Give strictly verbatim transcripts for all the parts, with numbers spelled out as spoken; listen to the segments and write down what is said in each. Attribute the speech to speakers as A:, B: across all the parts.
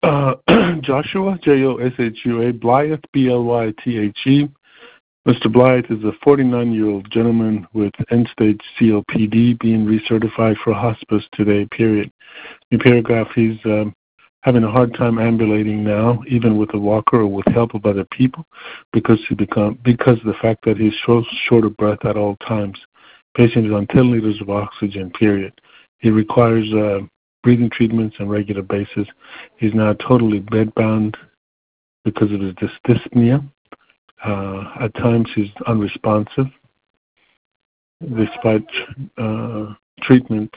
A: Uh, Joshua, J O S H U A, Blythe, B L Y T H E. Mister Blythe is a forty-nine-year-old gentleman with end-stage C O P D being recertified for hospice today, period. In paragraph, he's um, having a hard time ambulating now, even with a walker or with help of other people, because he become because of the fact that he's so short of breath at all times. Patient is on ten liters of oxygen, period. He requires uh, breathing treatments on a regular basis. He's now totally bedbound because of his dyspnea. Uh, at times he's unresponsive despite uh, treatment.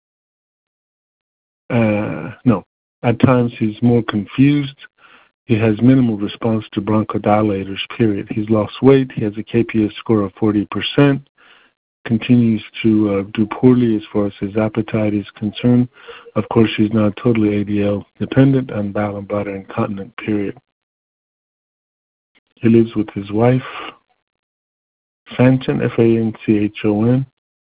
A: Uh, no, at times he's more confused. He has minimal response to bronchodilators, period. He's lost weight. He has a K P S score of forty percent. Continues to uh, do poorly as far as his appetite is concerned. Of course, he's now totally A D L dependent and bowel and bladder incontinent, period. He lives with his wife, Fanchon, F A N C H O N,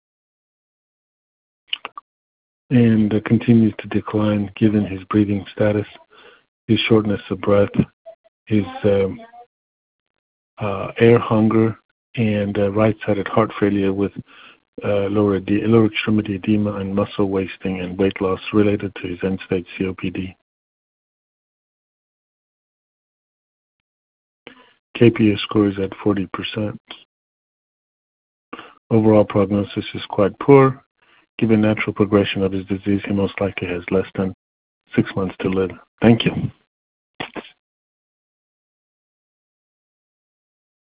A: and uh, continues to decline given his breathing status, his shortness of breath, his um, uh, air hunger, and uh, right-sided heart failure with uh, lower, ed- lower extremity edema and muscle wasting and weight loss related to his end-stage C O P D. K P S score is at forty percent. Overall prognosis is quite poor. Given natural progression of his disease, he most likely has less than six months to live. Thank you.